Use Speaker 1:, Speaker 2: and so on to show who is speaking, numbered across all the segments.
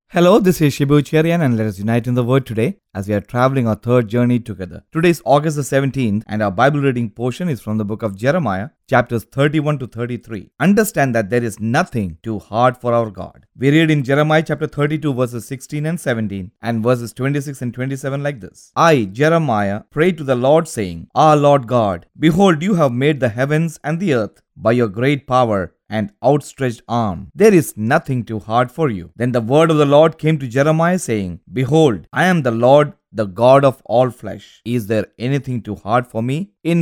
Speaker 1: Hello, this is Shibu Cherian and let us unite in the Word today as we are traveling our third journey together. Today is August the 17th and our Bible reading portion is from the book of Jeremiah, chapters 31 to 33. Understand that there is nothing too hard for our God. We read in Jeremiah chapter 32 verses 16 and 17 and verses 26 and 27 like this. I, Jeremiah, prayed to the Lord saying, Ah Lord God, behold, you have made the heavens and the earth by your great power and outstretched arm. There is nothing too hard for you. Then the word of the Lord came to Jeremiah saying, Behold, I am the Lord, the God of all flesh. Is there anything too hard for me? In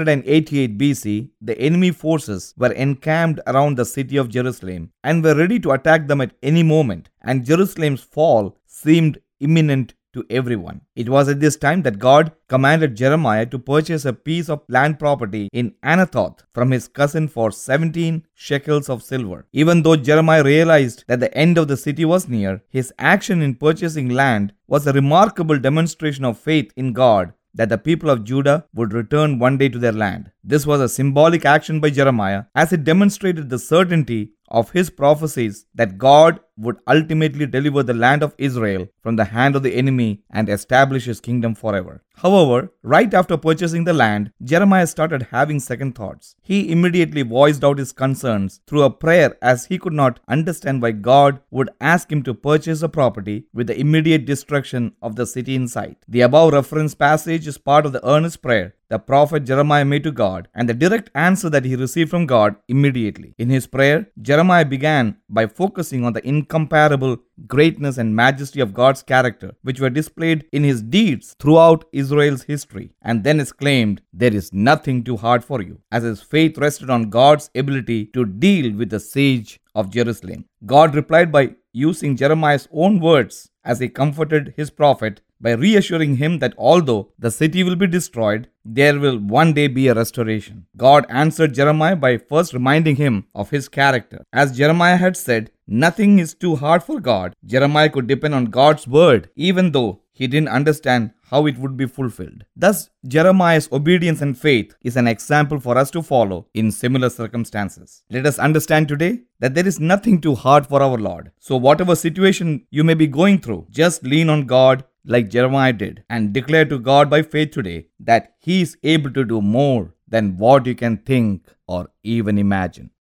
Speaker 1: 588 BC, the enemy forces were encamped around the city of Jerusalem and were ready to attack them at any moment, and Jerusalem's fall seemed imminent to everyone. It was at this time that God commanded Jeremiah to purchase a piece of land property in Anathoth from his cousin for 17 shekels of silver. Even though Jeremiah realized that the end of the city was near, his action in purchasing land was a remarkable demonstration of faith in God that the people of Judah would return one day to their land. This was a symbolic action by Jeremiah as it demonstrated the certainty of his prophecies that God would ultimately deliver the land of Israel from the hand of the enemy and establish his kingdom forever. However, right after purchasing the land, Jeremiah started having second thoughts. He immediately voiced out his concerns through a prayer as he could not understand why God would ask him to purchase a property with the immediate destruction of the city in sight. The above reference passage is part of the earnest prayer the prophet Jeremiah made to God and the direct answer that he received from God immediately. In his prayer, Jeremiah began by focusing on the incomparable greatness and majesty of God's character, which were displayed in his deeds throughout Israel's history, and then exclaimed, There is nothing too hard for you, as his faith rested on God's ability to deal with the siege of Jerusalem. God replied by using Jeremiah's own words as he comforted his prophet by reassuring him that although the city will be destroyed, there will one day be a restoration. God answered Jeremiah by first reminding him of his character. As Jeremiah had said, nothing is too hard for God. Jeremiah could depend on God's word, even though he didn't understand how it would be fulfilled. Thus, Jeremiah's obedience and faith is an example for us to follow in similar circumstances. Let us understand today that there is nothing too hard for our Lord. So whatever situation you may be going through, just lean on God like Jeremiah did and declare to God by faith today that He is able to do more than what you can think or even imagine.